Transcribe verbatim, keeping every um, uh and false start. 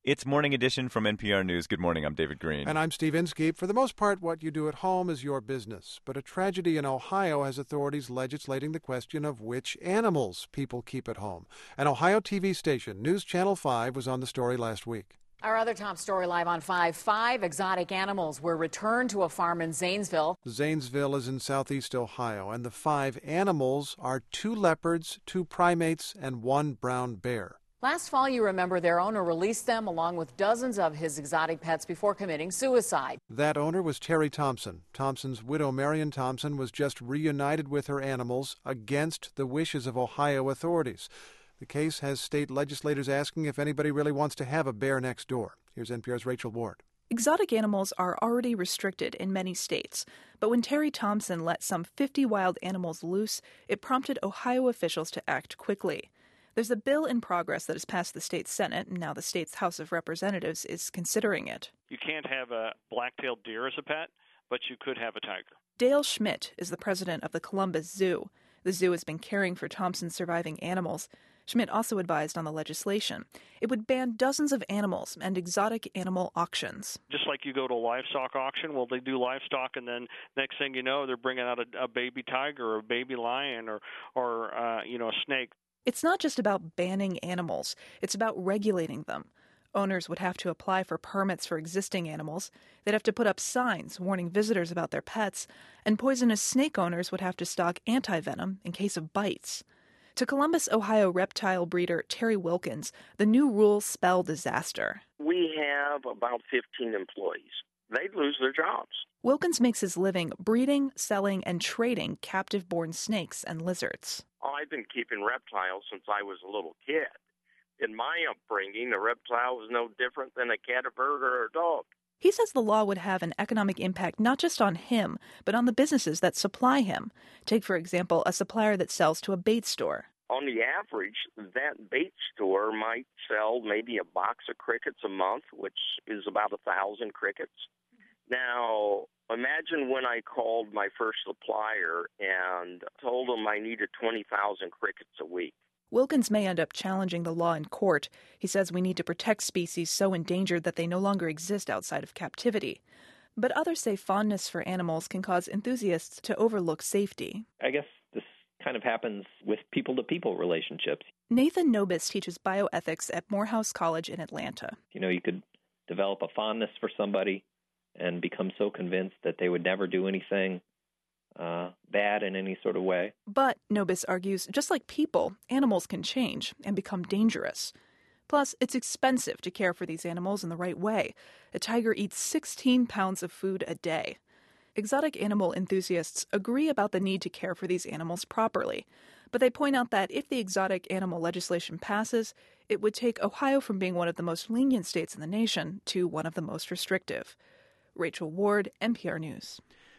It's Morning Edition from N P R News. Good morning. I'm David Green. And I'm Steve Inskeep. For the most part, what you do at home is your business. But a tragedy in Ohio has authorities legislating the question of which animals people keep at home. An Ohio T V station, News Channel five, was on the story last week. Our other top story live on five. Five exotic animals were returned to a farm in Zanesville. Zanesville is in southeast Ohio, and the five animals are two leopards, two primates, and one brown bear. Last fall, you remember, their owner released them along with dozens of his exotic pets before committing suicide. That owner was Terry Thompson. Thompson's widow, Marion Thompson, was just reunited with her animals against the wishes of Ohio authorities. The case has state legislators asking if anybody really wants to have a bear next door. Here's N P R's Rachel Ward. Exotic animals are already restricted in many states, but when Terry Thompson let some fifty wild animals loose, it prompted Ohio officials to act quickly. There's a bill in progress that has passed the state Senate, and now the state's House of Representatives is considering it. You can't have a black-tailed deer as a pet, but you could have a tiger. Dale Schmidt is the president of the Columbus Zoo. The zoo has been caring for Thompson's surviving animals. Schmidt also advised on the legislation. It would ban dozens of animals and exotic animal auctions. Just like you go to a livestock auction, well, they do livestock, and then next thing you know, they're bringing out a, a baby tiger or a baby lion or, or uh, you know, a snake. It's not just about banning animals. It's about regulating them. Owners would have to apply for permits for existing animals. They'd have to put up signs warning visitors about their pets. And poisonous snake owners would have to stock anti-venom in case of bites. To Columbus, Ohio reptile breeder Terry Wilkins, the new rules spell disaster. We have about fifteen employees. They'd lose their jobs. Wilkins makes his living breeding, selling, and trading captive-born snakes and lizards. I've been keeping reptiles since I was a little kid. In my upbringing, a reptile was no different than a cat, a bird, or a dog. He says the law would have an economic impact not just on him, but on the businesses that supply him. Take, for example, a supplier that sells to a bait store. On the average, that bait store might sell maybe a box of crickets a month, which is about a thousand crickets. Now, imagine when I called my first supplier and told them I needed twenty thousand crickets a week. Wilkins may end up challenging the law in court. He says we need to protect species so endangered that they no longer exist outside of captivity. But others say fondness for animals can cause enthusiasts to overlook safety. I guess this kind of happens with people-to-people relationships. Nathan Nobis teaches bioethics at Morehouse College in Atlanta. You know, you could develop a fondness for somebody and become so convinced that they would never do anything uh, bad in any sort of way. But, Nobis argues, just like people, animals can change and become dangerous. Plus, it's expensive to care for these animals in the right way. A tiger eats sixteen pounds of food a day. Exotic animal enthusiasts agree about the need to care for these animals properly. But they point out that if the exotic animal legislation passes, it would take Ohio from being one of the most lenient states in the nation to one of the most restrictive. Rachel Ward, N P R News.